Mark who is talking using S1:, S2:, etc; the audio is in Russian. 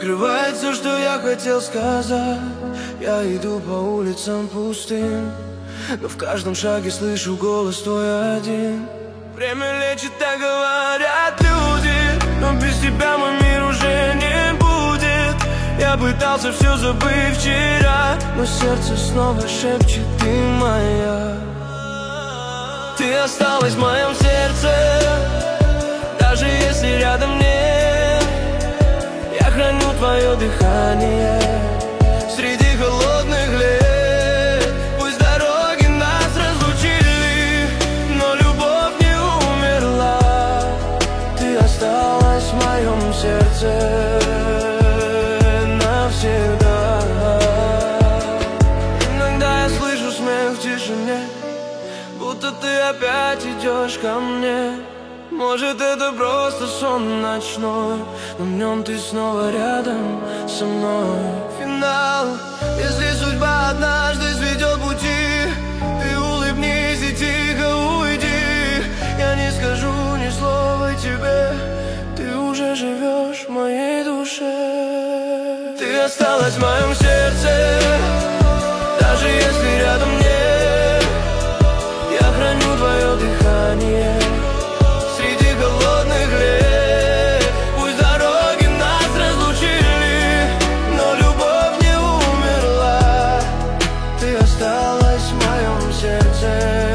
S1: скрывает все, что я хотел сказать. Я иду по улицам пустым, но в каждом шаге слышу голос твой один. Время лечит, так говорят люди, но без тебя мой мир уже не будет. Я пытался все забыть вчера, но сердце снова шепчет: ты моя. Ты осталась в моем сердце, даже если рядом нет. Я храню твое дыхание среди холодных лет. Пусть дороги нас разлучили, но любовь не умерла. Ты осталась в моем сердце навсегда. Иногда я слышу смех в тишине, будто ты опять идешь ко мне. Может, это просто сон ночной, но в нем ты снова рядом со мной. Финал, если судьба однажды сведет пути, ты улыбнись и тихо уйди. Я не скажу ни слова тебе, ты уже живешь в моей душе. Ты осталась в моем сердце, даже если рядом нет. Я храню твое дыхание среди холодных лет. Пусть дороги нас разлучили, но любовь не умерла. Ты осталась в моем сердце.